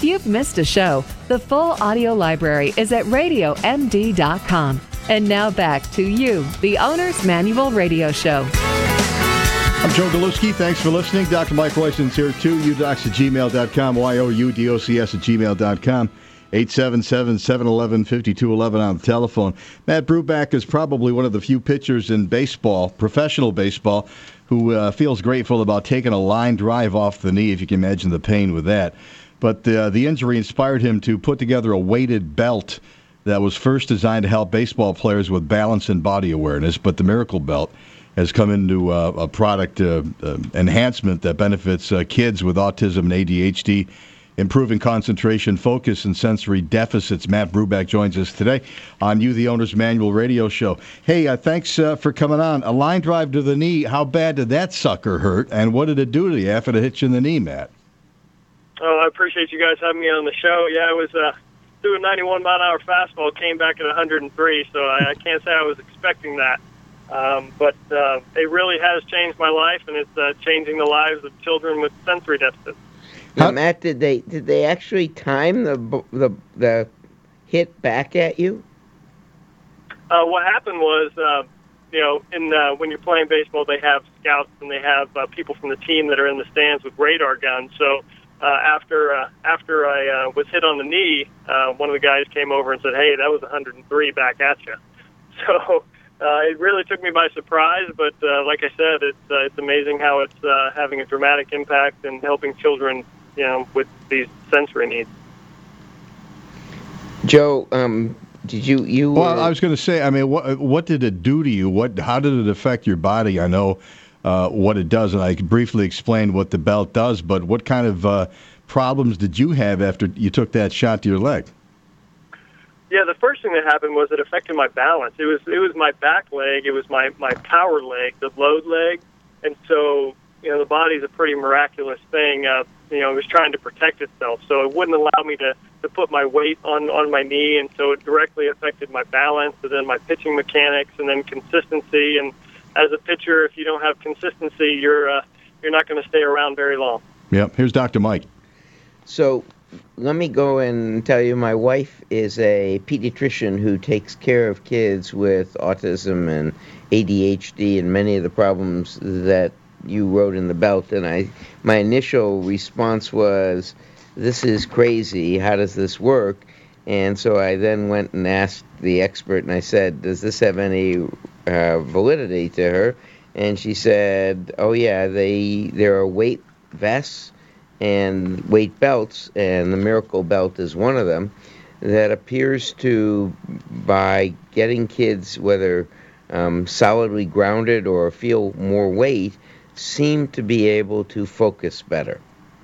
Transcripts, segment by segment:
If you've missed a show, the full audio library is at radiomd.com. And now back to you, the Owner's Manual Radio Show. I'm Joe Galuski. Thanks for listening. Dr. Mike Royson's here too. udocs@gmail.com, youdocs@gmail.com. 877-711-5211 on the telephone. Matt Bruback is probably one of the few pitchers in baseball, professional baseball, who feels grateful about taking a line drive off the knee, if you can imagine the pain with that. But the injury inspired him to put together a weighted belt that was first designed to help baseball players with balance and body awareness, but the Miracle Belt has come into a product enhancement that benefits kids with autism and ADHD, improving concentration, focus, and sensory deficits. Matt Bruback joins us today on You, the Owner's Manual Radio Show. Hey, thanks for coming on. A line drive to the knee, how bad did that sucker hurt, and what did it do to you after it hit you in the knee, Matt? Oh, I appreciate you guys having me on the show. Yeah, I was doing 91-mile-an-hour fastball, came back at 103, so I can't say I was expecting that. But it really has changed my life, and it's changing the lives of children with sensory deficits. Now, Matt, did they actually time the hit back at you? What happened was, when you're playing baseball, they have scouts and they have people from the team that are in the stands with radar guns. So after I was hit on the knee, one of the guys came over and said, "Hey, that was 103 back at you." So it really took me by surprise. But like I said, it's amazing how it's having a dramatic impact and helping children, with these sensory needs. Joe, did you? Well, I was going to say, I mean, what did it do to you? How did it affect your body? I know what it does, and I briefly explained what the belt does. But what kind of problems did you have after you took that shot to your leg? Yeah, the first thing that happened was it affected my balance. It was my back leg, it was my power leg, the load leg, and so the body's a pretty miraculous thing. It was trying to protect itself, so it wouldn't allow me to put my weight on my knee, and so it directly affected my balance, and then my pitching mechanics, and then consistency. And as a pitcher, if you don't have consistency, you're not going to stay around very long. Yep. Here's Dr. Mike. So let me go and tell you, my wife is a pediatrician who takes care of kids with autism and ADHD and many of the problems that you wrote in the belt. And my initial response was, "This is crazy. How does this work?" And so I then went and asked the expert, and I said, "Does this have any validity to her?" And she said, "Oh yeah, there are weight vests and weight belts, and the Miracle Belt is one of them, that appears to, by getting kids, whether solidly grounded or feel more weight, seem to be able to focus better."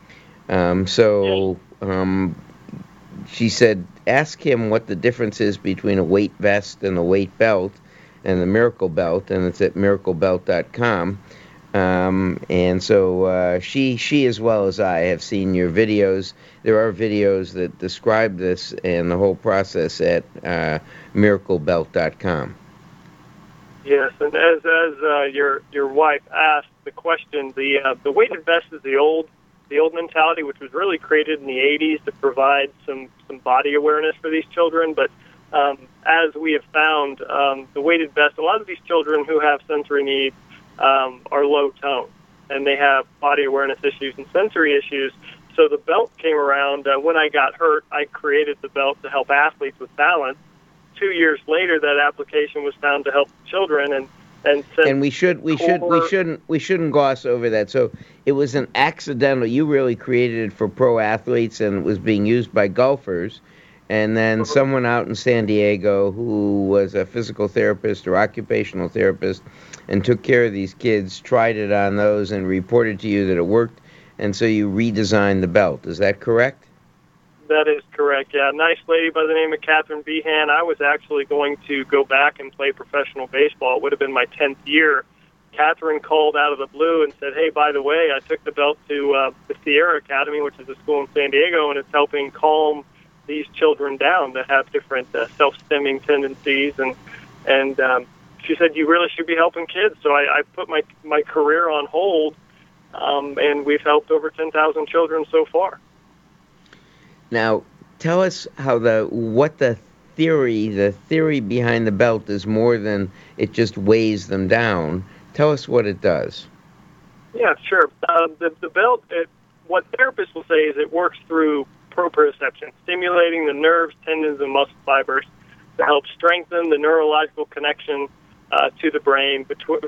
She said, ask him what the difference is between a weight vest and a weight belt and the Miracle Belt, and it's at miraclebelt.com. And so she, as well as I, have seen your videos. There are videos that describe this and the whole process at miraclebelt.com. Yes, and as your wife asked the question, the weighted vest is the old mentality, which was really created in the 80s to provide some body awareness for these children. But as we have found, the weighted vest, a lot of these children who have sensory needs are low tone, and they have body awareness issues and sensory issues. So the belt came around. When I got hurt, I created the belt to help athletes with balance. 2 years later, that application was found to help children, and we shouldn't gloss over that. So it was an accidental. You really created it for pro athletes, and it was being used by golfers. And then someone out in San Diego who was a physical therapist or occupational therapist and took care of these kids tried it on those and reported to you that it worked, and so you redesigned the belt. Is that correct? That is correct, yeah. A nice lady by the name of Catherine Behan. I was actually going to go back and play professional baseball. It would have been my 10th year. Catherine called out of the blue and said, "Hey, by the way, I took the belt to the Sierra Academy, which is a school in San Diego, and it's helping calm these children down that have different self-stimming tendencies." And she said, "You really should be helping kids." So I put my career on hold, and we've helped over 10,000 children so far. Now, tell us what the theory behind the belt is more than it just weighs them down. Tell us what it does. Yeah, sure. The belt, what therapists will say is it works through proprioception, stimulating the nerves, tendons, and muscle fibers to help strengthen the neurological connection to the brain.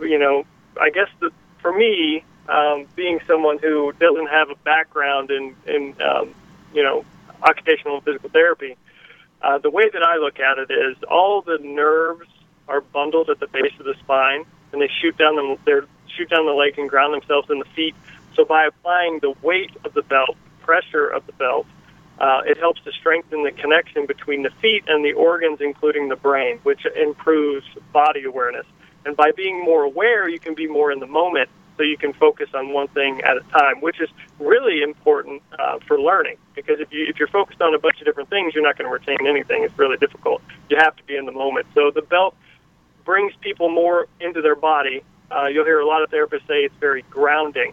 I guess for me, being someone who doesn't have a background in occupational and physical therapy, the way that I look at it is all the nerves are bundled at the base of the spine, and they shoot down the leg and ground themselves in the feet. So by applying the weight of the belt, pressure of the belt, it helps to strengthen the connection between the feet and the organs, including the brain, which improves body awareness. And by being more aware, you can be more in the moment, so you can focus on one thing at a time, which is really important for learning. Because if you're focused on a bunch of different things, you're not going to retain anything. It's really difficult. You have to be in the moment. So the belt brings people more into their body. You'll hear a lot of therapists say it's very grounding.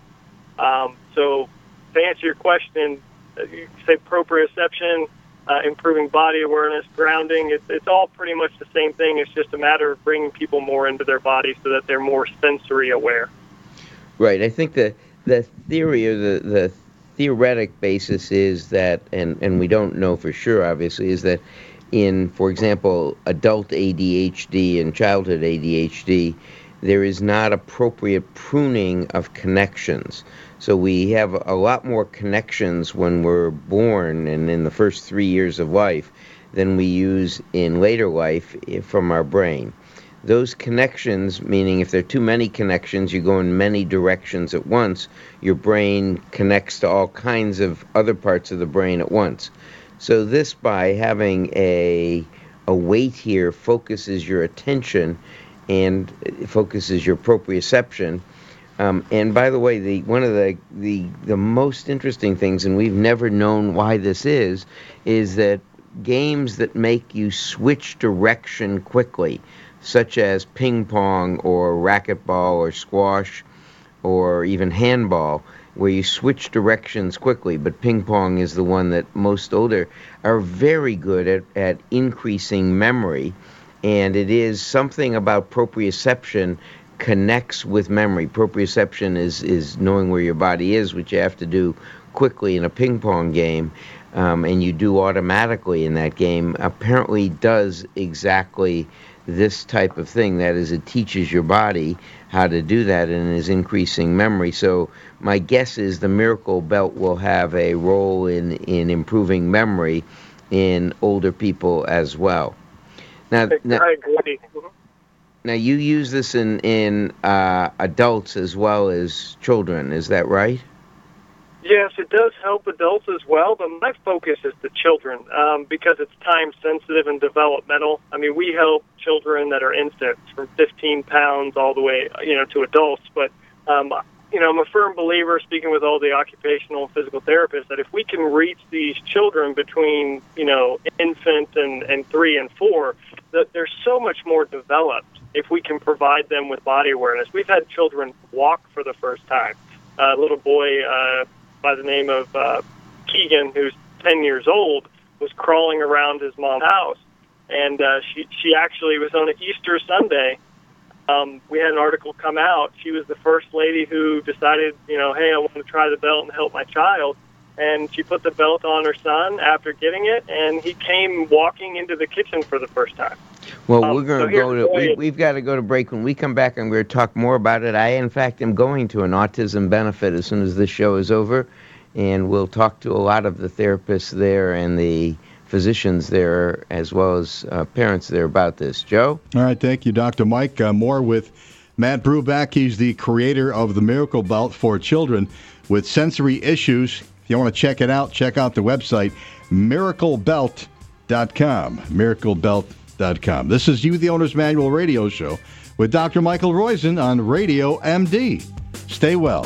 So to answer your question, you say proprioception, improving body awareness, grounding, it's all pretty much the same thing. It's just a matter of bringing people more into their body so that they're more sensory aware. Right. I think the theory or the theoretic basis is that, and we don't know for sure, obviously, is that in, for example, adult ADHD and childhood ADHD, there is not appropriate pruning of connections. So we have a lot more connections when we're born and in the first 3 years of life than we use in later life from our brain. Those connections, meaning if there are too many connections, you go in many directions at once, your brain connects to all kinds of other parts of the brain at once. So this, by having a weight here, focuses your attention and focuses your proprioception. And by the way, one of the most interesting things, and we've never known why this is that games that make you switch direction quickly, such as ping pong or racquetball or squash or even handball, where you switch directions quickly, but ping pong is the one that most older are very good at increasing memory. And it is something about proprioception connects with memory. Proprioception is knowing where your body is, which you have to do quickly in a ping pong game, and you do automatically in that game, apparently does exactly this type of thing. That is, it teaches your body how to do that and is increasing memory. So my guess is the Miracle Belt will have a role in improving memory in older people as well. Now, I agree. Now you use this in adults as well as children, is that right? Yes, it does help adults as well, but my focus is the children because it's time-sensitive and developmental. I mean, we help children that are infants from 15 pounds all the way, to adults. But, I'm a firm believer, speaking with all the occupational and physical therapists, that if we can reach these children between, infant and 3 and 4, that they're so much more developed if we can provide them with body awareness. We've had children walk for the first time. A little boy by the name of Keegan, who's 10 years old, was crawling around his mom's house. And she actually was on an Easter Sunday. We had an article come out. She was the first lady who decided, hey, I want to try the belt and help my child. And she put the belt on her son after getting it, and he came walking into the kitchen for the first time. Well, we're going to we've got to go to break. When we come back, I'm going to talk more about it. I, in fact, am going to an autism benefit as soon as this show is over, and we'll talk to a lot of the therapists there and the physicians there, as well as parents there about this. Joe? All right, thank you, Dr. Mike. More with Matt Bruback. He's the creator of the Miracle Belt for children with sensory issues. If you want to check it out, check out the website, miraclebelt.com, miraclebelt.com. This is You, the Owner's Manual radio show with Dr. Michael Roizen on Radio MD. Stay well.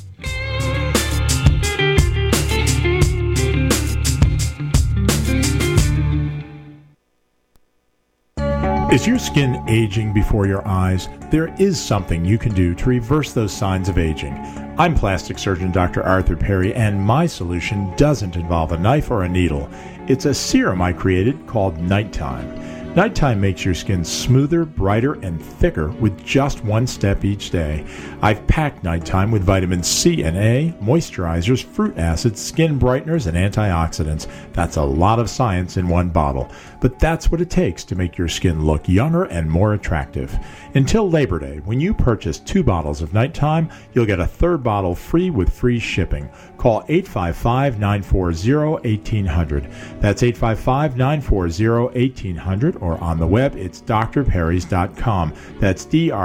Is your skin aging before your eyes? There is something you can do to reverse those signs of aging. I'm plastic surgeon Dr. Arthur Perry, and my solution doesn't involve a knife or a needle. It's a serum I created called Nighttime. Nighttime makes your skin smoother, brighter, and thicker with just one step each day. I've packed Nighttime with vitamins C and A, moisturizers, fruit acids, skin brighteners, and antioxidants. That's a lot of science in one bottle. But that's what it takes to make your skin look younger and more attractive. Until Labor Day, when you purchase 2 bottles of Nighttime, you'll get a 3rd bottle free with free shipping. Call 855-940-1800. That's 855-940-1800, or on the web, it's drperrys.com. That's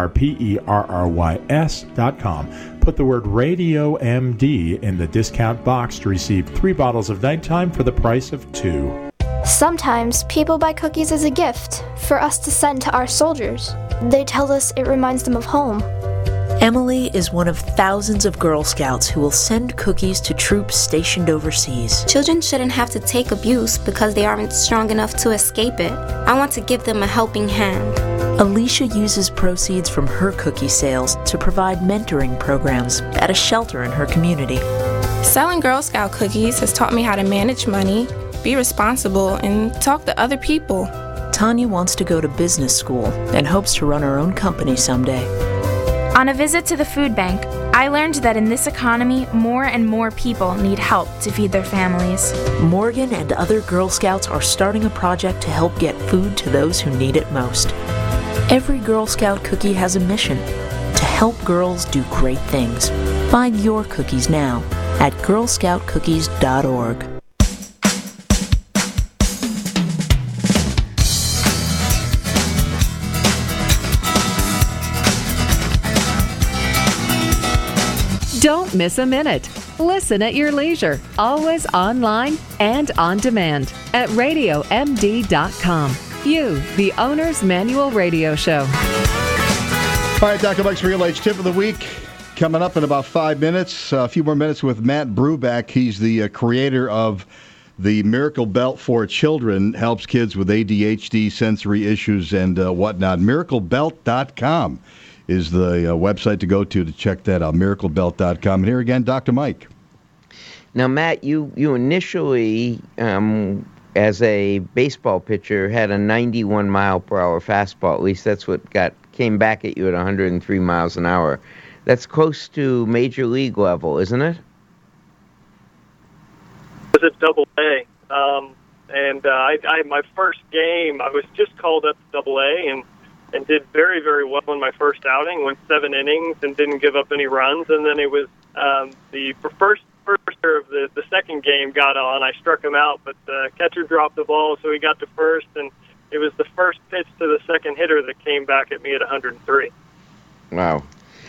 DRPERRYS.com. Put the word Radio MD in the discount box to receive 3 bottles of Nighttime for the price of 2. Sometimes people buy cookies as a gift for us to send to our soldiers. They tell us it reminds them of home. Emily is one of thousands of Girl Scouts who will send cookies to troops stationed overseas. Children shouldn't have to take abuse because they aren't strong enough to escape it. I want to give them a helping hand. Alicia uses proceeds from her cookie sales to provide mentoring programs at a shelter in her community. Selling Girl Scout cookies has taught me how to manage money, be responsible, and talk to other people. Tanya wants to go to business school and hopes to run her own company someday. On a visit to the food bank, I learned that in this economy, more and more people need help to feed their families. Morgan and other Girl Scouts are starting a project to help get food to those who need it most. Every Girl Scout cookie has a mission: to help girls do great things. Find your cookies now at girlscoutcookies.org. Don't miss a minute. Listen at your leisure, always online and on demand at RadioMD.com. You, the Owner's Manual Radio Show. All right, Dr. Mike's Real Age Tip of the Week coming up in about 5 minutes. A few more minutes with Matt Bruback. He's the creator of the Miracle Belt for Children, helps kids with ADHD, sensory issues, and whatnot. MiracleBelt.com is the website to go to check that out, miraclebelt.com. And here again, Dr. Mike. Now, Matt, you initially, as a baseball pitcher, had a 91-mile-per-hour fastball. At least that's what came back at you at 103 miles an hour. That's close to major league level, isn't it? It was at Double-A. My first game, I was just called up to Double-A and did very, very well in my first outing, went 7 innings and didn't give up any runs. And then it was the first serve, the second game got on. I struck him out, but the catcher dropped the ball, so he got to first. And it was the first pitch to the second hitter that came back at me at 103. Wow.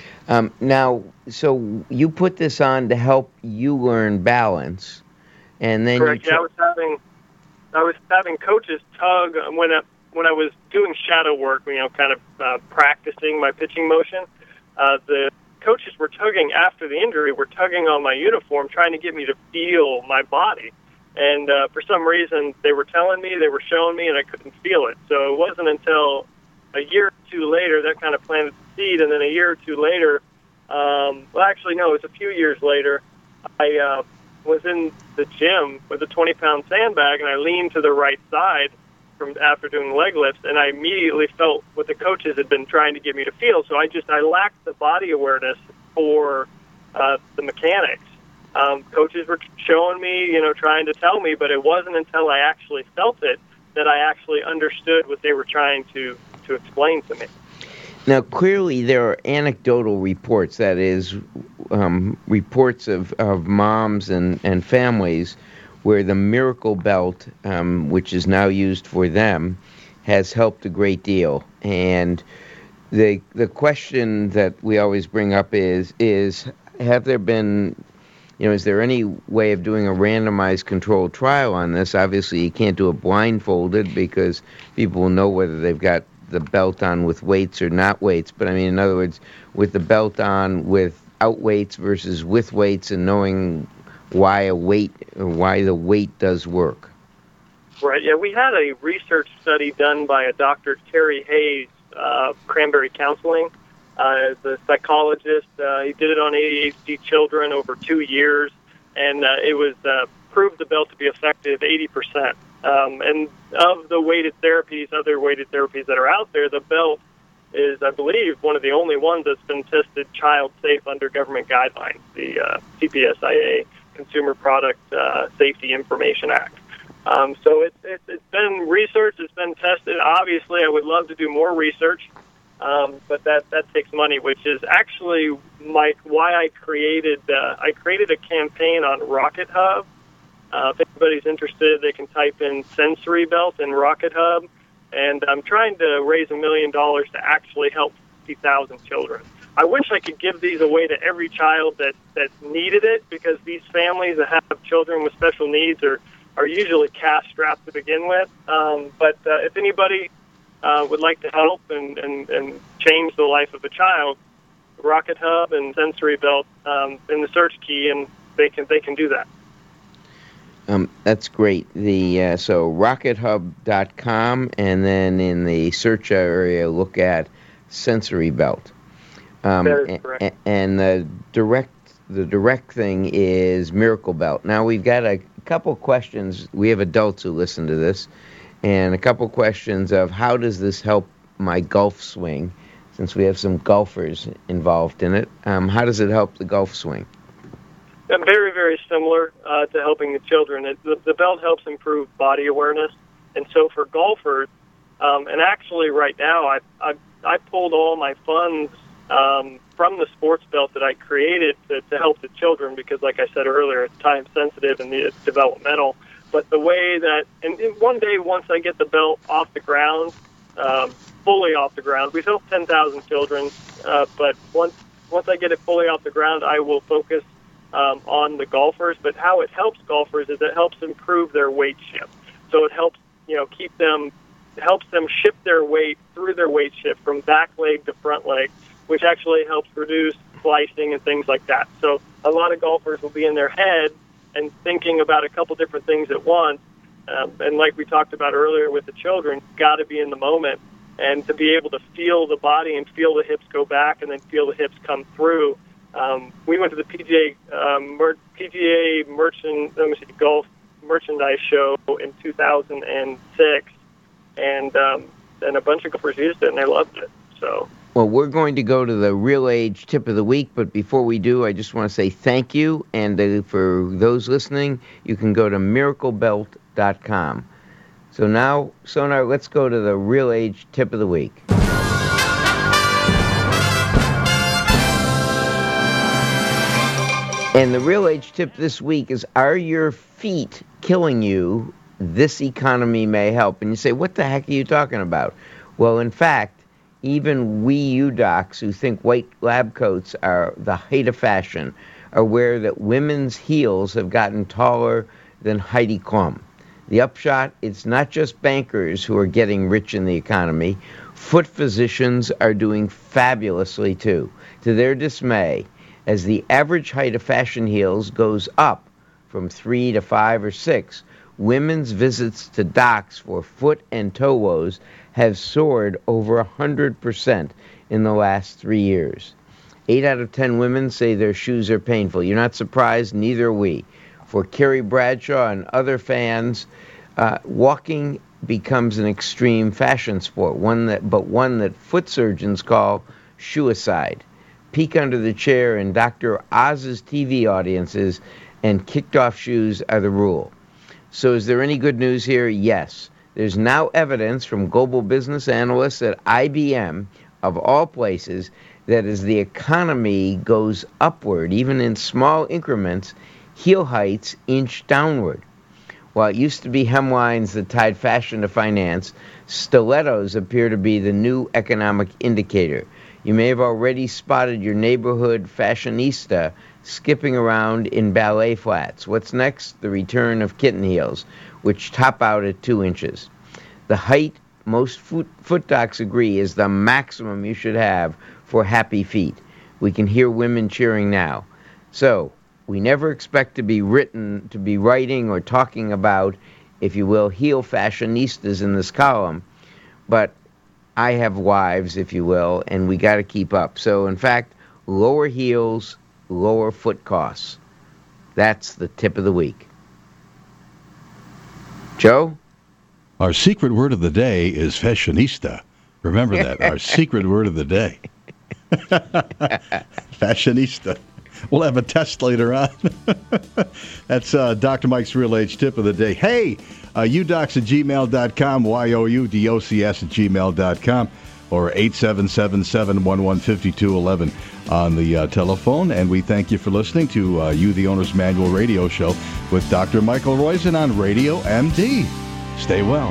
Now, so you put this on to help you learn balance, and then correct. I was having coaches tug when I was doing shadow work, kind of practicing my pitching motion. The coaches were tugging after the injury, were tugging on my uniform, trying to get me to feel my body. And for some reason, they were telling me, they were showing me, and I couldn't feel it. So it wasn't until a year or two later that kind of planted the seed. And then a year or two later, it was a few years later, I was in the gym with a 20-pound sandbag, and I leaned to the right side after doing leg lifts, and I immediately felt what the coaches had been trying to get me to feel. So I lacked the body awareness for the mechanics. Coaches were showing me, trying to tell me, but it wasn't until I actually felt it that I actually understood what they were trying to explain to me. Now, clearly there are anecdotal reports, that is, reports of moms and families where the Miracle Belt, which is now used for them, has helped a great deal. And the question that we always bring up is have there been, is there any way of doing a randomized controlled trial on this? Obviously, you can't do it blindfolded because people will know whether they've got the belt on with weights or not weights. But, in other words, with the belt on without weights versus with weights, and knowing why the weight does work. Right. Yeah, we had a research study done by a Dr. Terry Hayes, Cranberry Counseling, The psychologist, he did it on ADHD children over 2 years, and it was proved the belt to be effective 80%. And of the weighted therapies, other weighted therapies that are out there, the belt is, I believe, one of the only ones that's been tested child safe under government guidelines, the CPSIA, Consumer Product Safety Information Act. So it's been researched, it's been tested. Obviously, I would love to do more research, but that takes money, which is actually why I created a campaign on Rocket Hub. If anybody's interested, they can type in Sensory Belt in Rocket Hub, and I'm trying to raise $1 million to actually help 50,000 children. I wish I could give these away to every child that needed it, because these families that have children with special needs are usually cash-strapped to begin with. But if anybody would like to help and change the life of a child, Rocket Hub and Sensory Belt in the search key, and they can do that. That's great. So rockethub.com, and then in the search area, look at Sensory Belt. That is correct. And the direct thing is Miracle Belt. Now we've got a couple questions. We have adults who listen to this, and a couple questions of how does this help my golf swing, since we have some golfers involved in it. How does it help the golf swing? Very, very similar to helping the children. The belt helps improve body awareness, and so for golfers, and actually right now I pulled all my funds from the sports belt that I created to help the children, because, like I said earlier, it's time sensitive and it's developmental. But the way that, and one day once I get the belt off the ground, fully off the ground, we've helped 10,000 children. But once I get it fully off the ground, I will focus on the golfers. But how it helps golfers is it helps improve their weight shift. So it helps helps them shift their weight through their weight shift from back leg to front leg, which actually helps reduce slicing and things like that. So a lot of golfers will be in their head and thinking about a couple different things at once. And like we talked about earlier with the children, got to be in the moment, and to be able to feel the body and feel the hips go back and then feel the hips come through. We went to the PGA Golf Merchandise Show in 2006, and a bunch of golfers used it and they loved it. So. Well, we're going to go to the Real Age Tip of the Week, but before we do, I just want to say thank you. And for those listening, you can go to miraclebelt.com. So now, Sonar, let's go to the Real Age Tip of the Week. And the Real Age Tip this week is, are your feet killing you? This economy may help. And you say, what the heck are you talking about? Well, in fact, even we you docs who think white lab coats are the height of fashion are aware that women's heels have gotten taller than Heidi Klum. The upshot, it's not just bankers who are getting rich in the economy. Foot physicians are doing fabulously too, to their dismay, as the average height of fashion heels goes up from 3 to 5 or 6. Women's visits to docs for foot and toe woes have soared over 100% in the last 3 years. 8 out of 10 women say their shoes are painful. You're not surprised, neither are we. For Carrie Bradshaw and other fans, walking becomes an extreme fashion sport, one that foot surgeons call shoeicide. Peek under the chair in Dr. Oz's TV audiences, and kicked-off shoes are the rule. So is there any good news here? Yes. There's now evidence from global business analysts at IBM, of all places, that as the economy goes upward, even in small increments, heel heights inch downward. While it used to be hemlines that tied fashion to finance, stilettos appear to be the new economic indicator. You may have already spotted your neighborhood fashionista skipping around in ballet flats. What's next? The return of kitten heels, which top out at 2 inches. The height, most foot docs agree, is the maximum you should have for happy feet. We can hear women cheering now. So, we never expect to be writing or talking about, if you will, heel fashionistas in this column, but I have wives, if you will, and we got to keep up. So, in fact, lower heels, lower foot costs. That's the tip of the week. Joe? Our secret word of the day is fashionista. Remember that. Our secret word of the day. Fashionista. We'll have a test later on. That's Dr. Mike's Real Age Tip of the Day. Hey, udocs@gmail.com, youdocs@gmail.com, or 877-711-5211 on the telephone. And we thank you for listening to You, the Owner's Manual radio show with Dr. Michael Roizen on Radio MD. Stay well.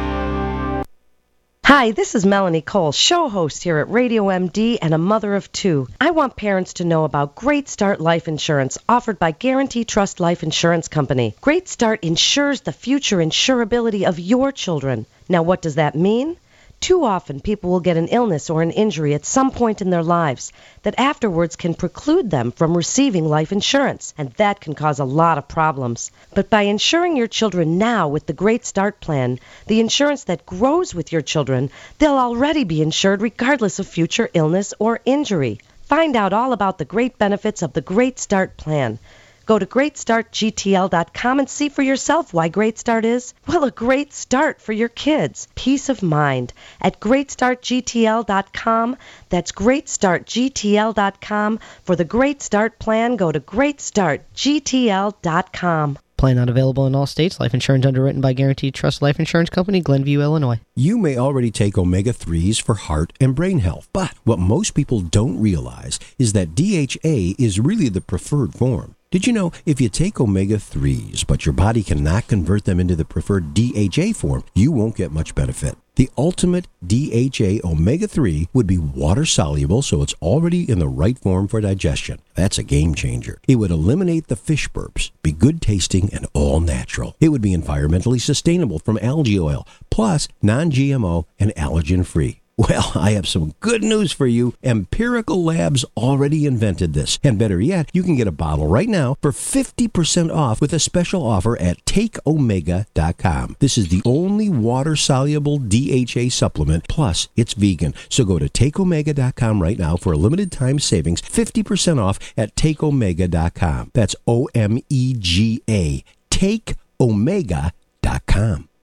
Hi, this is Melanie Cole, show host here at Radio MD and a mother of two. I want parents to know about Great Start Life Insurance offered by Guarantee Trust Life Insurance Company. Great Start insures the future insurability of your children. Now, what does that mean? Too often, people will get an illness or an injury at some point in their lives that afterwards can preclude them from receiving life insurance, and that can cause a lot of problems. But by insuring your children now with the Great Start Plan, the insurance that grows with your children, they'll already be insured regardless of future illness or injury. Find out all about the great benefits of the Great Start Plan. Go to GreatStartGTL.com and see for yourself why Great Start is, well, a great start for your kids. Peace of mind at GreatStartGTL.com. That's GreatStartGTL.com. For the Great Start Plan, go to GreatStartGTL.com. Plan not available in all states. Life insurance underwritten by Guaranteed Trust Life Insurance Company, Glenview, Illinois. You may already take omega-3s for heart and brain health, but what most people don't realize is that DHA is really the preferred form. Did you know if you take omega-3s, but your body cannot convert them into the preferred DHA form, you won't get much benefit? The ultimate DHA omega-3 would be water-soluble, so it's already in the right form for digestion. That's a game changer. It would eliminate the fish burps, be good tasting and all natural. It would be environmentally sustainable from algae oil, plus non-GMO and allergen-free. Well, I have some good news for you. Empirical Labs already invented this. And better yet, you can get a bottle right now for 50% off with a special offer at TakeOmega.com. This is the only water-soluble DHA supplement, plus it's vegan. So go to TakeOmega.com right now for a limited time savings, 50% off at TakeOmega.com. That's OMEGA. TakeOmega.com.